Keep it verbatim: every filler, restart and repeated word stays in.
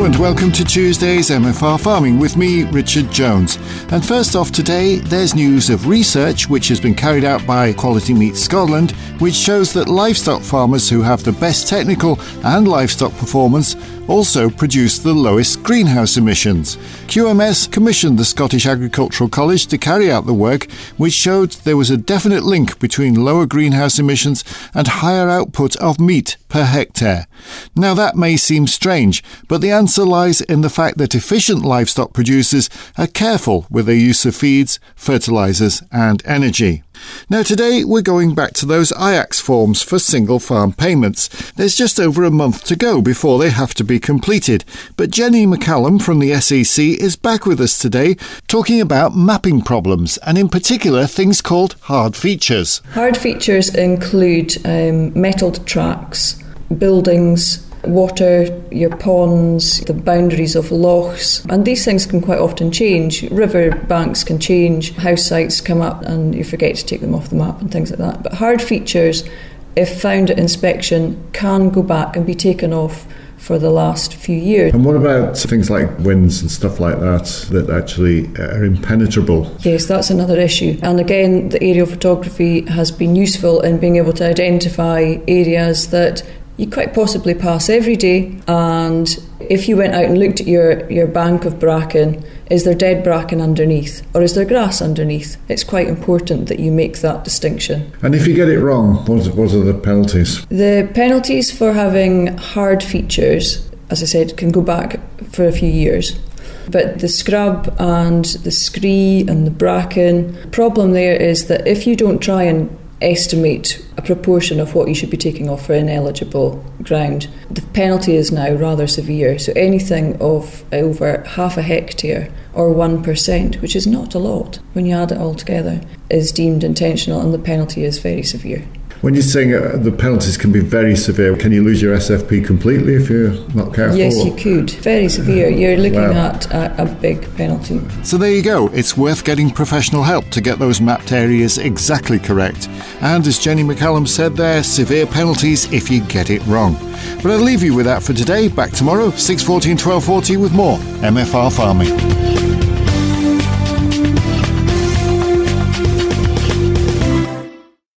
Hello and welcome to Tuesday's M F R Farming with me, Richard Jones. And first off today, there's news of research which has been carried out by Quality Meat Scotland, which shows that livestock farmers who have the best technical and livestock performance also produce the lowest greenhouse emissions. Q M S commissioned the Scottish Agricultural College to carry out the work, which showed there was a definite link between lower greenhouse emissions and higher output of meat per hectare. Now that may seem strange, but the answer lies in the fact that efficient livestock producers are careful with their use of feeds, fertilisers and energy. Now today we're going back to those I A C S forms for single farm payments. There's just over a month to go before they have to be completed, but Jenny McCallum from the S E C is back with us today talking about mapping problems and in particular things called hard features. Hard features include um, metalled tracks, buildings, water, your ponds, the boundaries of lochs, and these things can quite often change. River banks can change, house sites come up and you forget to take them off the map and things like that. But hard features, if found at inspection, can go back and be taken off for the last few years. And what about things like winds and stuff like that that actually are impenetrable? Yes, that's another issue. And again, the aerial photography has been useful in being able to identify areas that you quite possibly pass every day, and if you went out and looked at your, your bank of bracken, is there dead bracken underneath or is there grass underneath? It's quite important that you make that distinction. And if you get it wrong, what, what are the penalties? The penalties for having hard features, as I said, can go back for a few years. But the scrub and the scree and the bracken, the problem there is that if you don't try and estimate a proportion of what you should be taking off for ineligible ground, the penalty is now rather severe. So anything of over half a hectare or one percent, which is not a lot when you add it all together, is deemed intentional and the penalty is very severe. When you're saying uh, the penalties can be very severe, can you lose your S F P completely if you're not careful? Yes, you could. Very severe. You're looking Wow. at a, a big penalty. So there you go. It's worth getting professional help to get those mapped areas exactly correct. And as Jenny McCallum said there, severe penalties if you get it wrong. But I'll leave you with that for today. Back tomorrow, six fourteen, twelve forty with more M F R Farming.